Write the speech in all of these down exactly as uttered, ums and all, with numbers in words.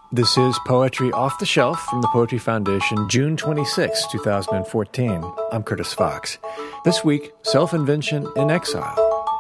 This is Poetry Off the Shelf from the Poetry Foundation, June twenty-sixth, twenty fourteen. I'm Curtis Fox. This week, Self-Invention in Exile.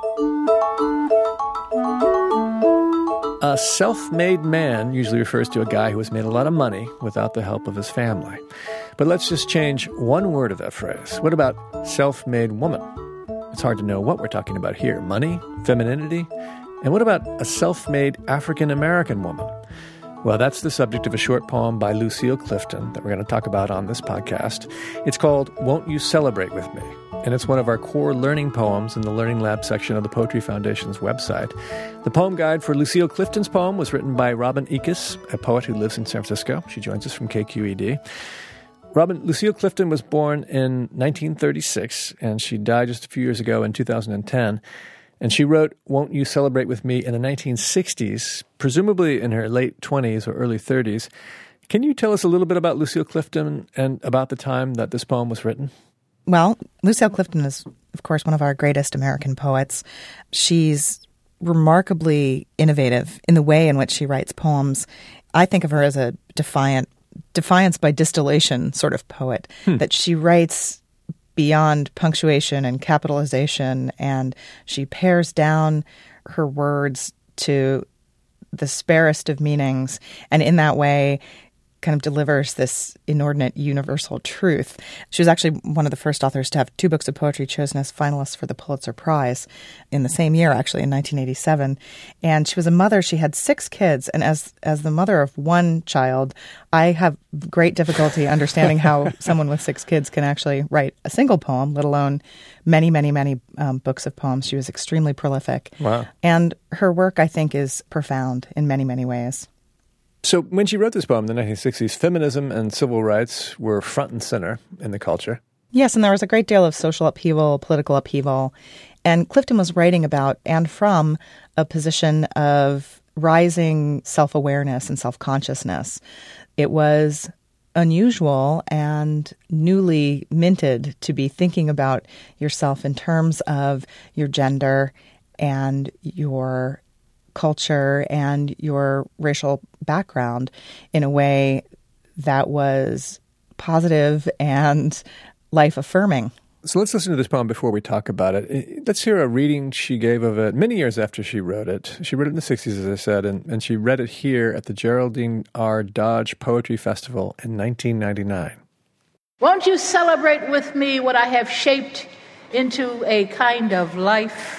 A self-made man usually refers to a guy who has made a lot of money without the help of his family. But let's just change one word of that phrase. What about self-made woman? It's hard to know what we're talking about here. Money? Femininity? And what about a self-made African-American woman? Well, that's the subject of a short poem by Lucille Clifton that we're going to talk about on this podcast. It's called Won't You Celebrate With Me? And it's one of our core learning poems in the Learning Lab section of the Poetry Foundation's website. The poem guide for Lucille Clifton's poem was written by Robin Ickes, a poet who lives in San Francisco. She joins us from K Q E D. Robin, Lucille Clifton was born in nineteen thirty-six, and she died just a few years ago in two thousand ten. And she wrote Won't You Celebrate With Me in the nineteen sixties, presumably in her late twenties or early thirties. Can you tell us a little bit about Lucille Clifton and about the time that this poem was written? Well, Lucille Clifton is, of course, one of our greatest American poets. She's remarkably innovative in the way in which she writes poems. I think of her as a defiant, defiance by distillation sort of poet, hmm. that she writes beyond punctuation and capitalization, and she pares down her words to the sparest of meanings, and in that way kind of delivers this inordinate universal truth. She was actually one of the first authors to have two books of poetry chosen as finalists for the Pulitzer Prize in the same year, actually, in nineteen eighty-seven. And she was a mother. She had six kids. And as as the mother of one child, I have great difficulty understanding how someone with six kids can actually write a single poem, let alone many, many, many um, books of poems. She was extremely prolific. Wow. And her work, I think, is profound in many, many ways. So when she wrote this poem in the nineteen sixties, feminism and civil rights were front and center in the culture. Yes, and there was a great deal of social upheaval, political upheaval. And Clifton was writing about and from a position of rising self-awareness and self-consciousness. It was unusual and newly minted to be thinking about yourself in terms of your gender and your culture and your racial background in a way that was positive and life-affirming. So let's listen to this poem before we talk about it. Let's hear a reading she gave of it many years after she wrote it. She wrote it in the sixties, as I said, and, and she read it here at the Geraldine R. Dodge Poetry Festival in nineteen ninety-nine. Won't you celebrate with me what I have shaped into a kind of life?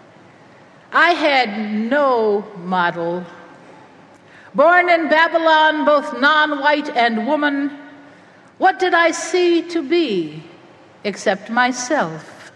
I had no model. Born in Babylon, both non-white and woman, what did I see to be except myself?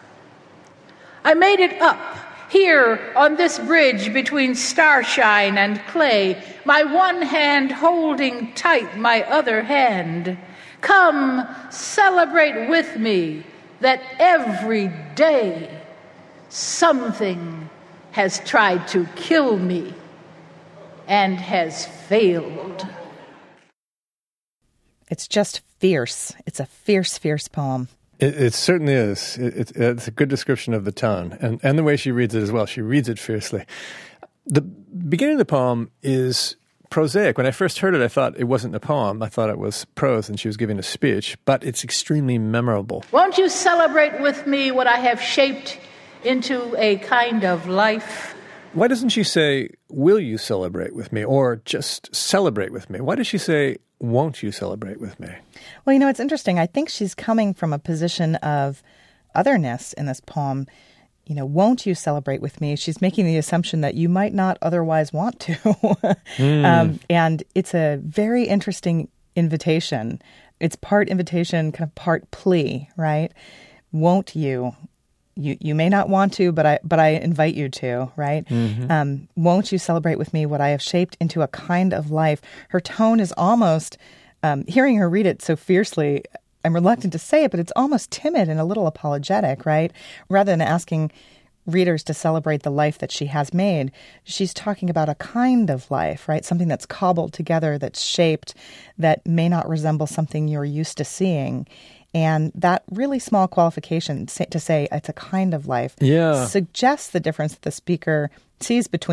I made it up here on this bridge between starshine and clay, my one hand holding tight my other hand. Come, celebrate with me that every day something has tried to kill me and has failed. It's just fierce. It's a fierce, fierce poem. It, it certainly is. It, it, it's a good description of the tone and, and the way she reads it as well. She reads it fiercely. The beginning of the poem is prosaic. When I first heard it, I thought it wasn't a poem. I thought it was prose and she was giving a speech, but it's extremely memorable. Won't you celebrate with me what I have shaped into a kind of life? Why doesn't she say, will you celebrate with me, or just celebrate with me? Why does she say, won't you celebrate with me? Well, you know, it's interesting. I think she's coming from a position of otherness in this poem. You know, won't you celebrate with me? She's making the assumption that you might not otherwise want to. mm. um, and it's a very interesting invitation. It's part invitation, kind of part plea, right? Won't you? You you may not want to, but I but I invite you to, right? Mm-hmm. Um, won't you celebrate with me what I have shaped into a kind of life? Her tone is almost, um, hearing her read it so fiercely, I'm reluctant to say it, but it's almost timid and a little apologetic, right? Rather than asking readers to celebrate the life that she has made, she's talking about a kind of life, right? Something that's cobbled together, that's shaped, that may not resemble something you're used to seeing. And that really small qualification to say it's a kind of life yeah. suggests the difference that the speaker sees between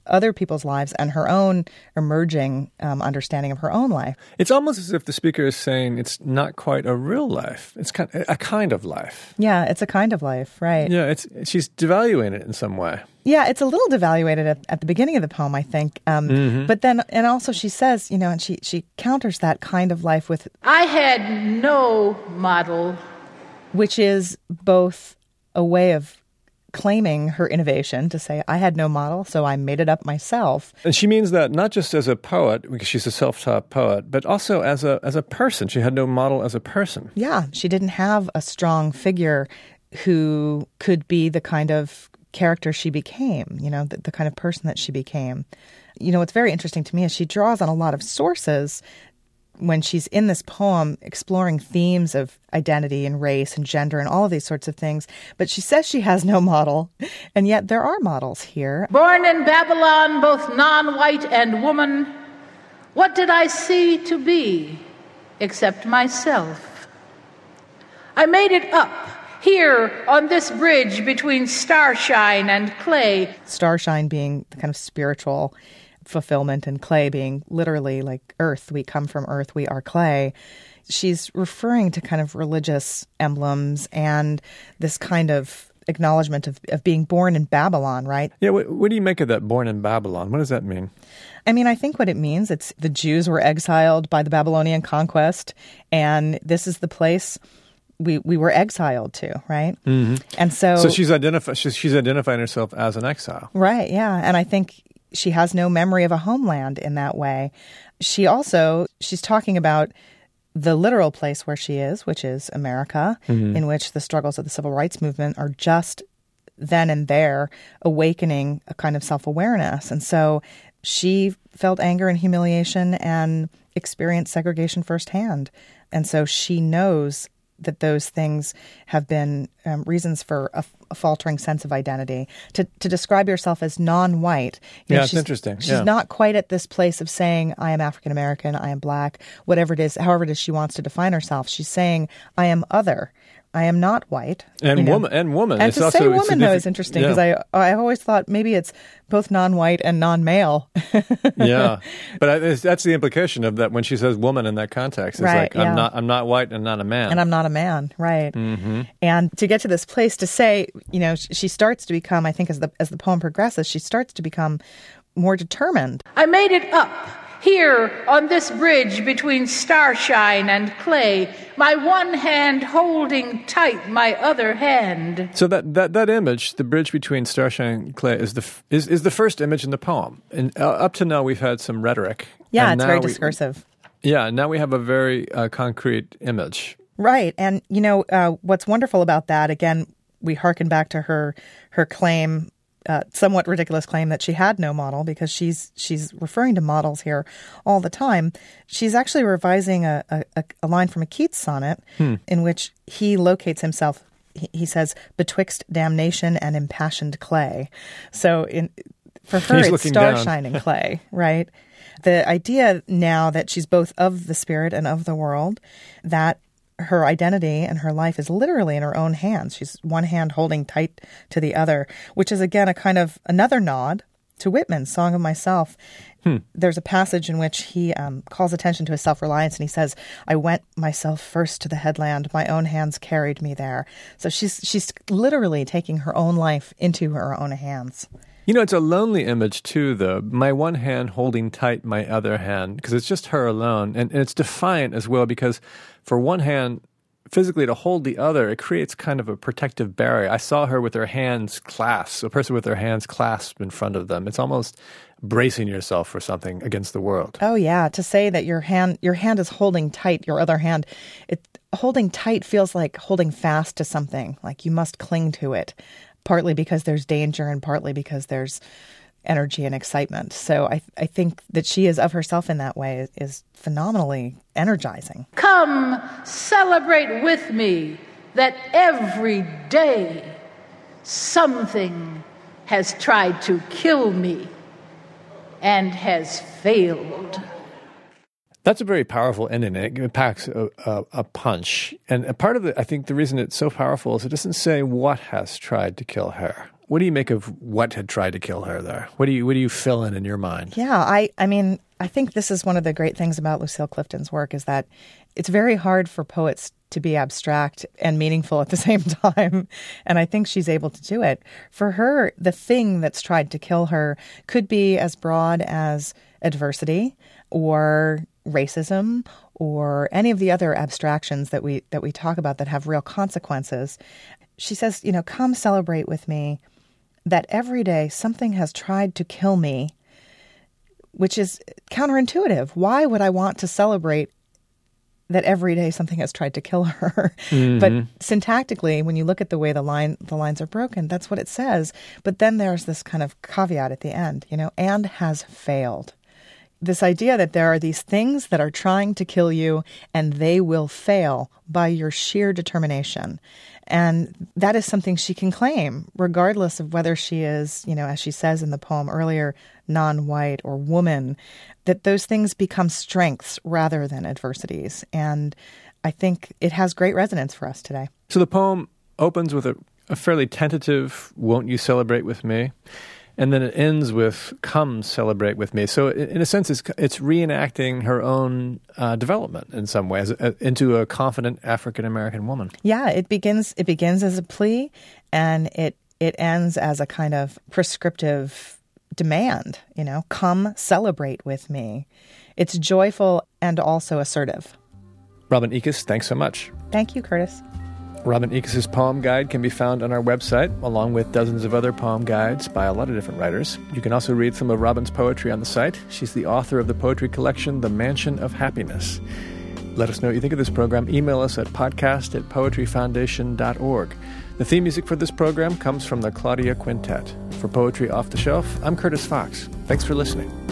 other people's lives and her own emerging um, understanding of her own life. It's almost as if the speaker is saying it's not quite a real life. It's kind a kind of life. Yeah, it's a kind of life, right? Yeah, it's she's devaluing it in some way. Yeah, it's a little devaluated at, at the beginning of the poem, I think. Um, mm-hmm. But then, and also she says, you know, and she, she counters that kind of life with... I had no model. Which is both a way of claiming her innovation, to say, I had no model, so I made it up myself. And she means that not just as a poet, because she's a self-taught poet, but also as a as a person. She had no model as a person. Yeah, she didn't have a strong figure who could be the kind of character she became, you know, the, the kind of person that she became. You know, what's very interesting to me is she draws on a lot of sources when she's in this poem exploring themes of identity and race and gender and all of these sorts of things. But she says she has no model, and yet there are models here. Born in Babylon, both non-white and woman, what did I see to be except myself? I made it up here on this bridge between starshine and clay. Starshine being the kind of spiritual fulfillment, and clay being literally like earth. We come from earth, we are clay. She's referring to kind of religious emblems and this kind of acknowledgement of, of being born in Babylon, right? Yeah, what, what do you make of that, born in Babylon? What does that mean? I mean, I think what it means, it's the Jews were exiled by the Babylonian conquest, and this is the place we, we were exiled to, right? Mm-hmm. And so... So she's, identifi- she's, she's identifying herself as an exile. Right, yeah. And I think she has no memory of a homeland in that way. She also, she's talking about the literal place where she is, which is America, mm-hmm. in which the struggles of the civil rights movement are just then and there awakening a kind of self-awareness. And so she felt anger and humiliation and experienced segregation firsthand. And so she knows that those things have been um, reasons for a, a faltering sense of identity. To to describe yourself as non-white. You yeah, know, it's interesting. She's yeah. not quite at this place of saying, I am African-American, I am black, whatever it is, however it is she wants to define herself. She's saying, I am other. I am not white. And you know. woman. And woman. And it's to also, say woman, though, diffi- is interesting, because yeah. I I've always thought maybe it's both non-white and non-male. Yeah. But I, that's the implication of that when she says woman in that context. It's right, like, yeah. I'm not I'm not white and not a man. And I'm not a man, right. Mm-hmm. And to get to this place to say, you know, she starts to become, I think as the as the poem progresses, she starts to become more determined. I made it up here on this bridge between starshine and clay, my one hand holding tight my other hand. So that, that, that image, the bridge between starshine and clay, is the f- is, is the first image in the poem. And uh, up to now, we've had some rhetoric. Yeah, and it's very we, discursive. Yeah, now we have a very uh, concrete image. Right, and you know uh, what's wonderful about that? Again, we hearken back to her her claim. Uh, somewhat ridiculous claim that she had no model, because she's she's referring to models here all the time. She's actually revising a, a, a line from a Keats sonnet hmm. in which he locates himself, he, he says, betwixt damnation and impassioned clay. So in for her, He's it's starshine and clay, right? The idea now that she's both of the spirit and of the world, that her identity and her life is literally in her own hands. She's one hand holding tight to the other, which is, again, a kind of another nod to Whitman's Song of Myself. Hmm. There's a passage in which he um, calls attention to his self-reliance, and he says, I went myself first to the headland. My own hands carried me there. So she's she's literally taking her own life into her own hands. You know, it's a lonely image, too, though. My one hand holding tight my other hand, because it's just her alone. And, and it's defiant as well, because for one hand, physically to hold the other, it creates kind of a protective barrier. I saw her with her hands clasped, a person with their hands clasped in front of them. It's almost bracing yourself for something against the world. Oh, yeah. To say that your hand your hand is holding tight your other hand, it, holding tight feels like holding fast to something, like you must cling to it. Partly because there's danger and partly because there's energy and excitement. So I I think that she is of herself in that way is phenomenally energizing. Come celebrate with me that every day something has tried to kill me and has failed. That's a very powerful ending. It packs a, a, a punch. And a part of it, I think the reason it's so powerful is it doesn't say what has tried to kill her. What do you make of what had tried to kill her there? What do you what do you fill in in your mind? Yeah, I, I mean, I think this is one of the great things about Lucille Clifton's work is that it's very hard for poets to be abstract and meaningful at the same time. And I think she's able to do it. For her, the thing that's tried to kill her could be as broad as adversity or racism or any of the other abstractions that we that we talk about that have real consequences. She says, you know, come celebrate with me that every day something has tried to kill me, which is counterintuitive. Why would I want to celebrate that every day something has tried to kill her? Mm-hmm. But syntactically, when you look at the way the line the lines are broken, that's what it says. But then there's this kind of caveat at the end, you know, and has failed. This idea that there are these things that are trying to kill you and they will fail by your sheer determination. And that is something she can claim, regardless of whether she is, you know, as she says in the poem earlier, non-white or woman, that those things become strengths rather than adversities. And I think it has great resonance for us today. So the poem opens with a, a fairly tentative, "Won't you celebrate with me?" And then it ends with, "Come celebrate with me." So in a sense, it's, it's reenacting her own uh, development in some ways uh, into a confident African-American woman. Yeah, it begins it begins as a plea, and it it ends as a kind of prescriptive demand, you know, come celebrate with me. It's joyful and also assertive. Robin Ickes, thanks so much. Thank you, Curtis. Robin Ickes' poem guide can be found on our website, along with dozens of other poem guides by a lot of different writers. You can also read some of Robin's poetry on the site. She's the author of the poetry collection, The Mansion of Happiness. Let us know what you think of this program. Email us at podcast at poetry foundation dot org. The theme music for this program comes from the Claudia Quintet. For Poetry Off the Shelf, I'm Curtis Fox. Thanks for listening.